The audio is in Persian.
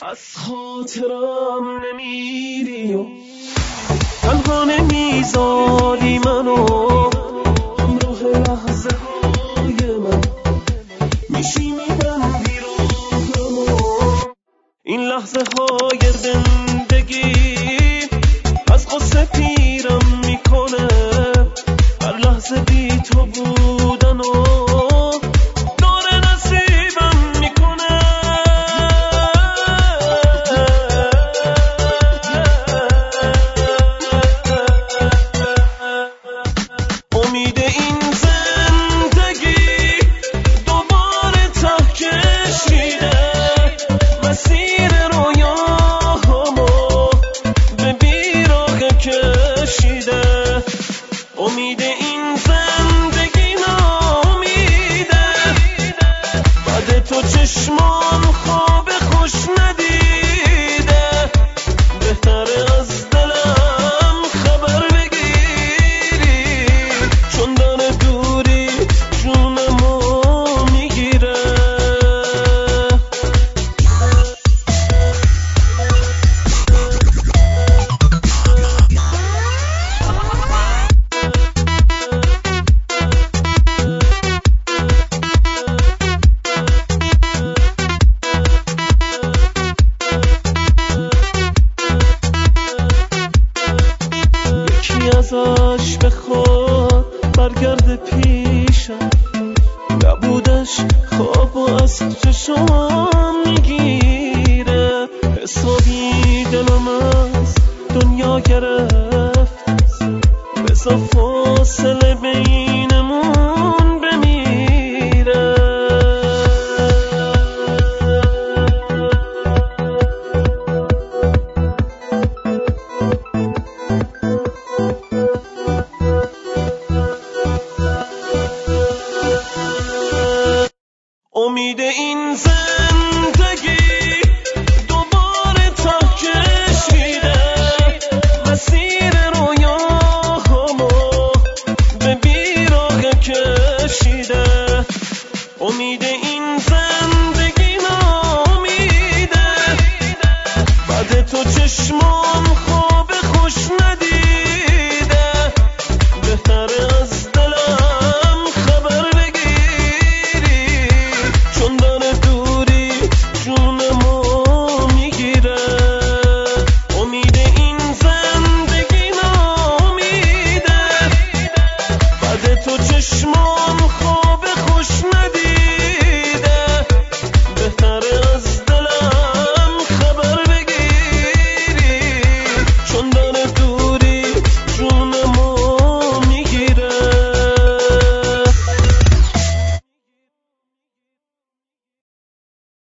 از خاطرم نمیری و تنها نمیذاری منو همراه لحظه های من میشی میبندی راهمو این لحظه های زندگی از قصه پیرم میکنه هر لحظه بی تو بودن و امید این زندگی ناامیده بعد تو چشمان خواب خوش ندیده بهتره از دلم خبر بگیری چون داره دوری جونمو میگیره ازش بخواد برگرد پیشم نبودش خواب و از چشمام میگیره حسابی دلم از دنیا گرفت بذار فاصله بینمون بمیره امید این زندگی دوباره ته کشیده مسیر رویاهامو به بیراق کشیده امید این زندگی ناامیده بعد تو چشمان